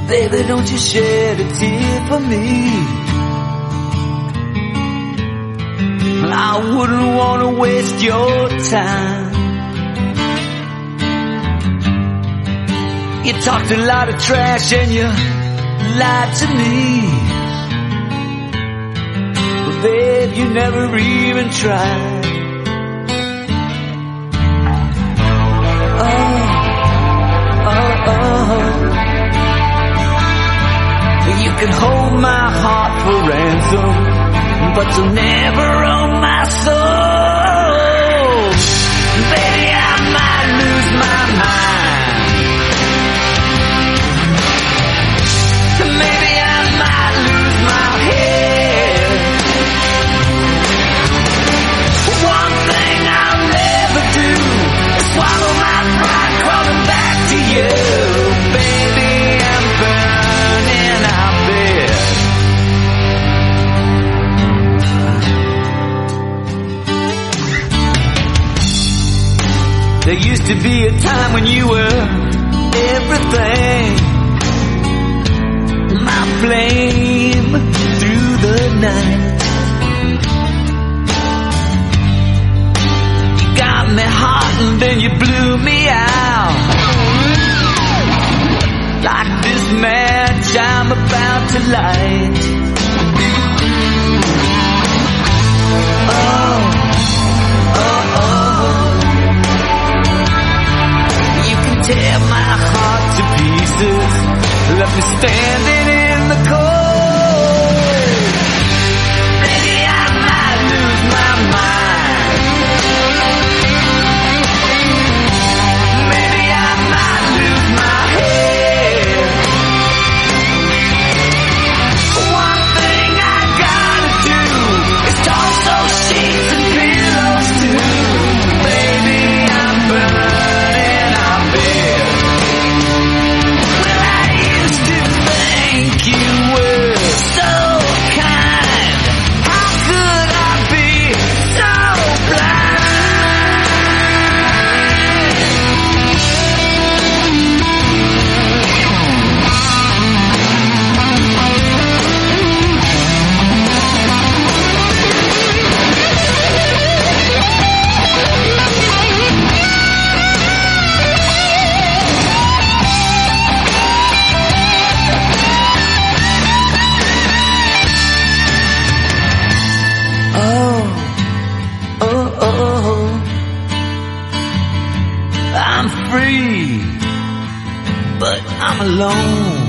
Baby, don't you shed a tear for me. I wouldn't want to waste your time. You talked a lot of trash and you lied to me. But babe, you never even tried. You can hold my heart for ransom, but you'll never own my soul. Baby, I might lose my mind. Maybe I might lose my head. One thing I'll never do is swallow my pride crawling back to you. Baby, I'm burning out there. There used to be a time when you were everything, my flame through the night. You got me hot and then you blew me out. Like this match I'm about to light. Oh, oh, oh. You can tear my heart to pieces, left me standing in the cold. Maybe I might lose my mind. Maybe I might lose my head. One thing I gotta do is toss those sheets and pillows too. Baby, I'm burning out there. Well, I used to think you were so kind. How could I be so I'm free, but I'm alone.